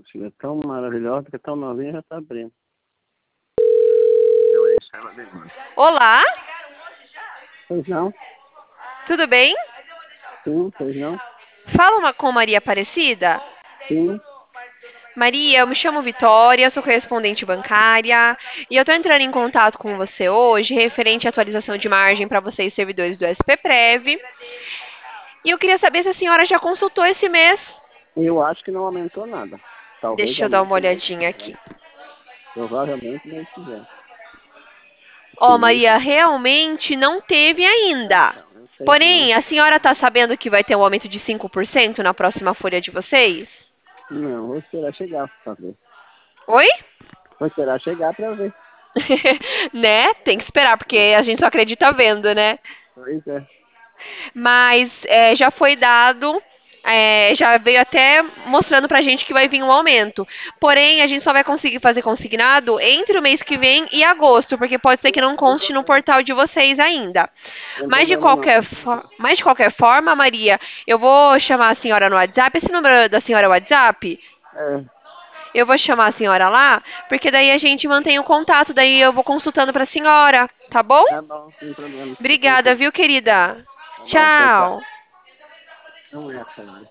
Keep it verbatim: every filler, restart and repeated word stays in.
filha. É tão maravilhosa, que é tão novinha, já tá abrindo. Olá, Pois não? tudo bem? Sim, pois não? Fala uma com Maria Aparecida. Sim. Maria, eu me chamo Vitória, sou correspondente bancária e eu estou entrando em contato com você hoje referente à atualização de margem para vocês servidores do S P Prev. E eu queria saber se a senhora já consultou esse mês. Eu acho que não aumentou nada. Talvez Deixa eu dar uma aumente mês que olhadinha aqui. vem. Provavelmente mês que vem. Ó, Sim, Maria, realmente não teve ainda. então, eu sei que não. Porém, a senhora está sabendo que vai ter um aumento de cinco por cento na próxima folha de vocês? Não, vou esperar chegar pra ver. Oi? Vou esperar chegar pra ver. Né? Tem que esperar, porque a gente só acredita vendo, né? Pois é. Mas é, já foi dado, é, já veio até mostrando pra gente que vai vir um aumento. Porém, a gente só vai conseguir fazer consignado entre o mês que vem e agosto, porque pode ser que não Não tem conste no problema. portal de vocês ainda. Não tem Mas de problema não. qualquer, fo- mas de qualquer forma, Maria, eu vou chamar a senhora no WhatsApp. Esse número da senhora é o WhatsApp? É, Eu vou chamar a senhora lá, porque daí a gente mantém o contato, daí eu vou consultando pra senhora, tá bom? tá bom, sem problema. Fica Obrigada, tranquilo. viu, querida? Tá bom, tchau, tchau. Tchau. Não é essa, não.